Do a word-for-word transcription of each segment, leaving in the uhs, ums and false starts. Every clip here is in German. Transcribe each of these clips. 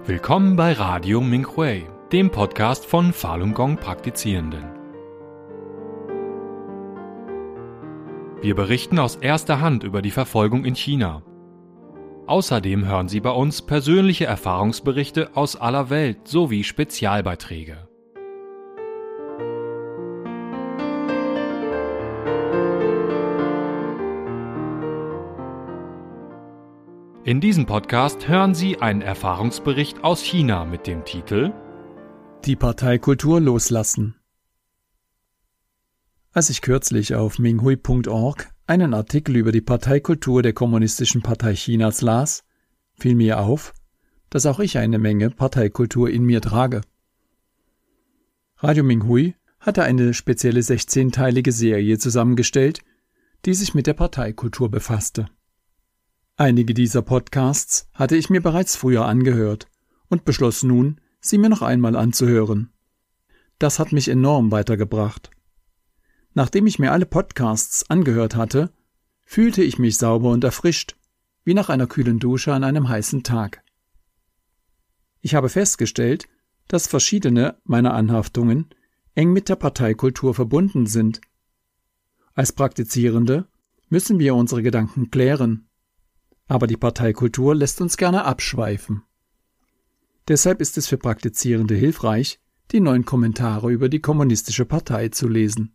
Willkommen bei Radio Minhui, dem Podcast von Falun Gong Praktizierenden. Wir berichten aus erster Hand über die Verfolgung in China. Außerdem hören Sie bei uns persönliche Erfahrungsberichte aus aller Welt sowie Spezialbeiträge. In diesem Podcast hören Sie einen Erfahrungsbericht aus China mit dem Titel Die Parteikultur loslassen. Als ich kürzlich auf Minhui Punkt org einen Artikel über die Parteikultur der Kommunistischen Partei Chinas las, fiel mir auf, dass auch ich eine Menge Parteikultur in mir trage. Radio Minhui hatte eine spezielle sechzehnteilige Serie zusammengestellt, die sich mit der Parteikultur befasste. Einige dieser Podcasts hatte ich mir bereits früher angehört und beschloss nun, sie mir noch einmal anzuhören. Das hat mich enorm weitergebracht. Nachdem ich mir alle Podcasts angehört hatte, fühlte ich mich sauber und erfrischt, wie nach einer kühlen Dusche an einem heißen Tag. Ich habe festgestellt, dass verschiedene meiner Anhaftungen eng mit der Parteikultur verbunden sind. Als Praktizierende müssen wir unsere Gedanken klären. Aber die Parteikultur lässt uns gerne abschweifen. Deshalb ist es für Praktizierende hilfreich, die neuen Kommentare über die Kommunistische Partei zu lesen.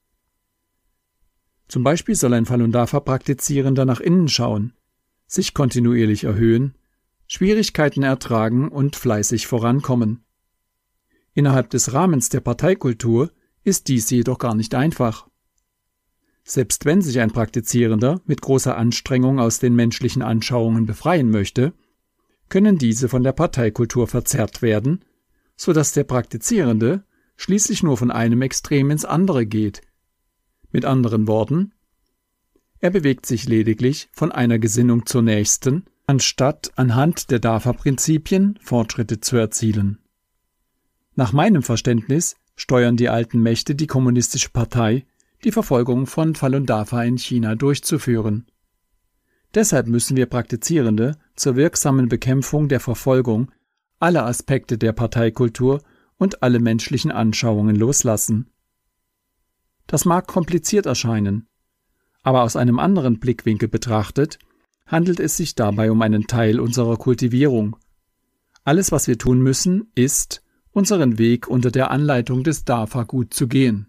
Zum Beispiel soll ein Falun Dafa-Praktizierender nach innen schauen, sich kontinuierlich erhöhen, Schwierigkeiten ertragen und fleißig vorankommen. Innerhalb des Rahmens der Parteikultur ist dies jedoch gar nicht einfach. Selbst wenn sich ein Praktizierender mit großer Anstrengung aus den menschlichen Anschauungen befreien möchte, können diese von der Parteikultur verzerrt werden, so dass der Praktizierende schließlich nur von einem Extrem ins andere geht. Mit anderen Worten, er bewegt sich lediglich von einer Gesinnung zur nächsten, anstatt anhand der Dafa-Prinzipien Fortschritte zu erzielen. Nach meinem Verständnis steuern die alten Mächte die Kommunistische Partei, die Verfolgung von Falun Dafa in China durchzuführen. Deshalb müssen wir Praktizierende zur wirksamen Bekämpfung der Verfolgung alle Aspekte der Parteikultur und alle menschlichen Anschauungen loslassen. Das mag kompliziert erscheinen, aber aus einem anderen Blickwinkel betrachtet, handelt es sich dabei um einen Teil unserer Kultivierung. Alles, was wir tun müssen, ist, unseren Weg unter der Anleitung des Dafa gut zu gehen.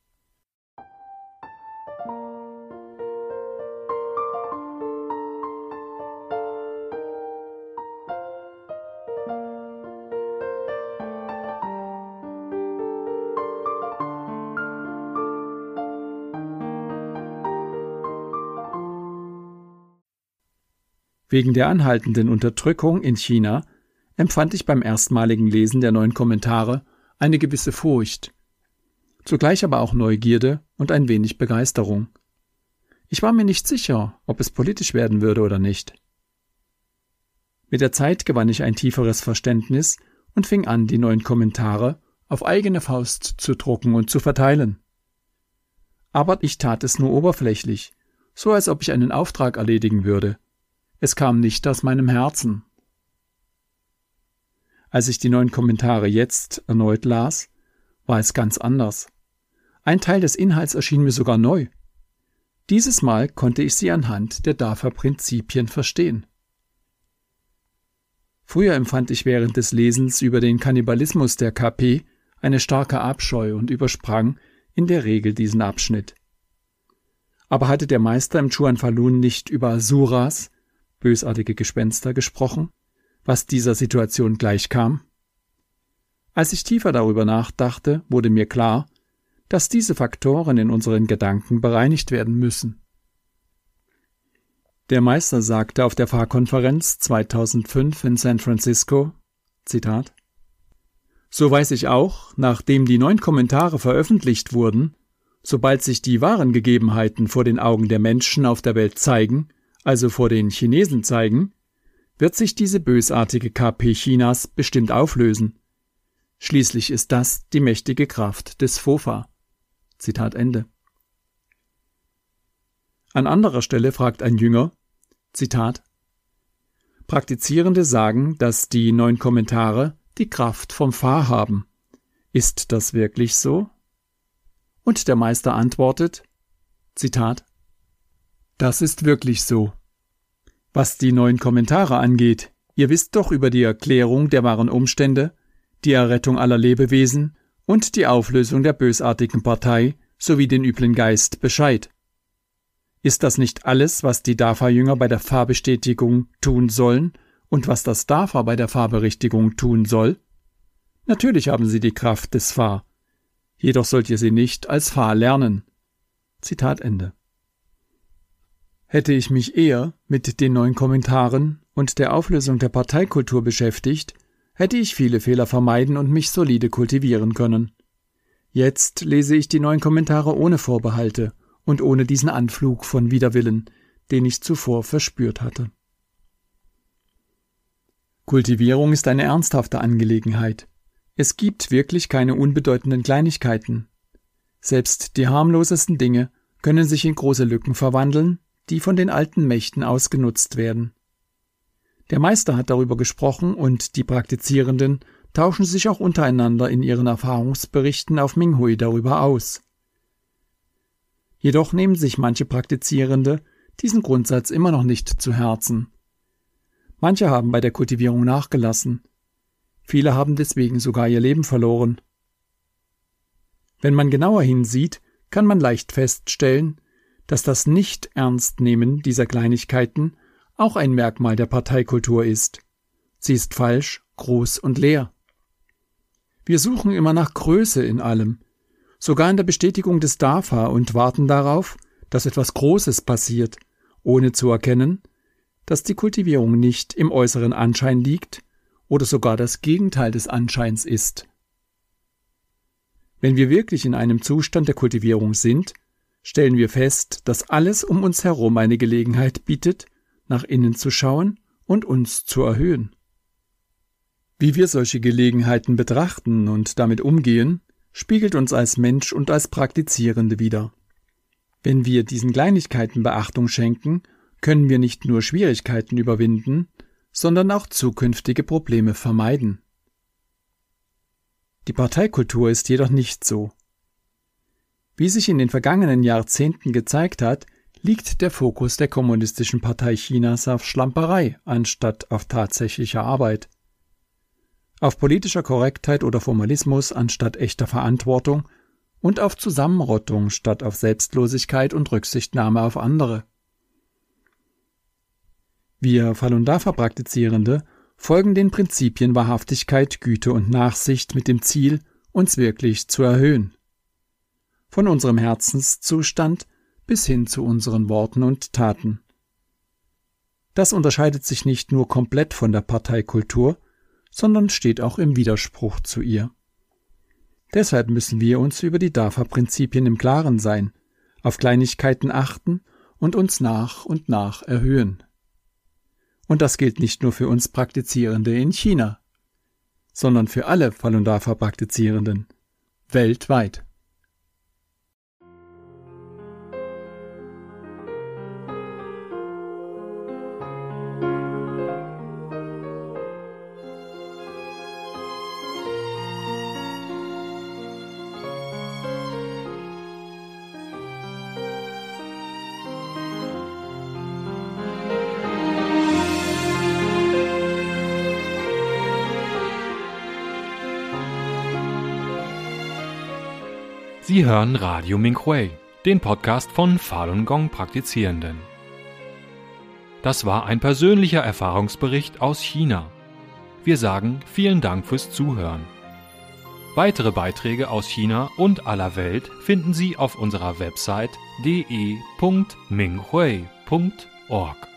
Wegen der anhaltenden Unterdrückung in China empfand ich beim erstmaligen Lesen der neuen Kommentare eine gewisse Furcht, zugleich aber auch Neugierde und ein wenig Begeisterung. Ich war mir nicht sicher, ob es politisch werden würde oder nicht. Mit der Zeit gewann ich ein tieferes Verständnis und fing an, die neuen Kommentare auf eigene Faust zu drucken und zu verteilen. Aber ich tat es nur oberflächlich, so als ob ich einen Auftrag erledigen würde. Es kam nicht aus meinem Herzen. Als ich die neuen Kommentare jetzt erneut las, war es ganz anders. Ein Teil des Inhalts erschien mir sogar neu. Dieses Mal konnte ich sie anhand der Dafa-Prinzipien verstehen. Früher empfand ich während des Lesens über den Kannibalismus der K P eine starke Abscheu und übersprang in der Regel diesen Abschnitt. Aber hatte der Meister im Chuan Falun nicht über Asuras, bösartige Gespenster, gesprochen, was dieser Situation gleichkam? Als ich tiefer darüber nachdachte, wurde mir klar, dass diese Faktoren in unseren Gedanken bereinigt werden müssen. Der Meister sagte auf der Fahrkonferenz zweitausendfünf in San Francisco, Zitat, »So weiß ich auch, nachdem die neuen Kommentare veröffentlicht wurden, sobald sich die wahren Gegebenheiten vor den Augen der Menschen auf der Welt zeigen, also vor den Chinesen zeigen, wird sich diese bösartige K P Chinas bestimmt auflösen. Schließlich ist das die mächtige Kraft des Fofa.« Zitat Ende. An anderer Stelle fragt ein Jünger, Zitat, Praktizierende sagen, dass die neun Kommentare die Kraft vom Fa haben. Ist das wirklich so? Und der Meister antwortet, Zitat, das ist wirklich so. Was die neun Kommentare angeht, ihr wisst doch über die Erklärung der wahren Umstände, die Errettung aller Lebewesen und die Auflösung der bösartigen Partei sowie den üblen Geist Bescheid. Ist das nicht alles, was die Dafa-Jünger bei der Fa-Bestätigung tun sollen und was das Dafa bei der Fa-Berichtigung tun soll? Natürlich haben sie die Kraft des Fa, jedoch sollt ihr sie nicht als Fa lernen. Zitat Ende. Hätte ich mich eher mit den neuen Kommentaren und der Auflösung der Parteikultur beschäftigt, hätte ich viele Fehler vermeiden und mich solide kultivieren können. Jetzt lese ich die neuen Kommentare ohne Vorbehalte und ohne diesen Anflug von Widerwillen, den ich zuvor verspürt hatte. Kultivierung ist eine ernsthafte Angelegenheit. Es gibt wirklich keine unbedeutenden Kleinigkeiten. Selbst die harmlosesten Dinge können sich in große Lücken verwandeln, die von den alten Mächten ausgenutzt werden. Der Meister hat darüber gesprochen und die Praktizierenden tauschen sich auch untereinander in ihren Erfahrungsberichten auf Minghui darüber aus. Jedoch nehmen sich manche Praktizierende diesen Grundsatz immer noch nicht zu Herzen. Manche haben bei der Kultivierung nachgelassen. Viele haben deswegen sogar ihr Leben verloren. Wenn man genauer hinsieht, kann man leicht feststellen, dass das Nicht-Ernstnehmen dieser Kleinigkeiten auch ein Merkmal der Parteikultur ist. Sie ist falsch, groß und leer. Wir suchen immer nach Größe in allem, sogar in der Bestätigung des Dafa und warten darauf, dass etwas Großes passiert, ohne zu erkennen, dass die Kultivierung nicht im äußeren Anschein liegt oder sogar das Gegenteil des Anscheins ist. Wenn wir wirklich in einem Zustand der Kultivierung sind, stellen wir fest, dass alles um uns herum eine Gelegenheit bietet, nach innen zu schauen und uns zu erhöhen. Wie wir solche Gelegenheiten betrachten und damit umgehen, spiegelt uns als Mensch und als Praktizierende wider. Wenn wir diesen Kleinigkeiten Beachtung schenken, können wir nicht nur Schwierigkeiten überwinden, sondern auch zukünftige Probleme vermeiden. Die Parteikultur ist jedoch nicht so. Wie sich in den vergangenen Jahrzehnten gezeigt hat, liegt der Fokus der Kommunistischen Partei Chinas auf Schlamperei anstatt auf tatsächlicher Arbeit. Auf politischer Korrektheit oder Formalismus anstatt echter Verantwortung und auf Zusammenrottung statt auf Selbstlosigkeit und Rücksichtnahme auf andere. Wir Falun Dafa-Praktizierende folgen den Prinzipien Wahrhaftigkeit, Güte und Nachsicht mit dem Ziel, uns wirklich zu erhöhen. Von unserem Herzenszustand bis hin zu unseren Worten und Taten. Das unterscheidet sich nicht nur komplett von der Parteikultur, sondern steht auch im Widerspruch zu ihr. Deshalb müssen wir uns über die Dafa-Prinzipien im Klaren sein, auf Kleinigkeiten achten und uns nach und nach erhöhen. Und das gilt nicht nur für uns Praktizierende in China, sondern für alle Falun Dafa-Praktizierenden weltweit. Sie hören Radio Minghui, den Podcast von Falun Gong Praktizierenden. Das war ein persönlicher Erfahrungsbericht aus China. Wir sagen vielen Dank fürs Zuhören. Weitere Beiträge aus China und aller Welt finden Sie auf unserer Website d e punkt minghui punkt org.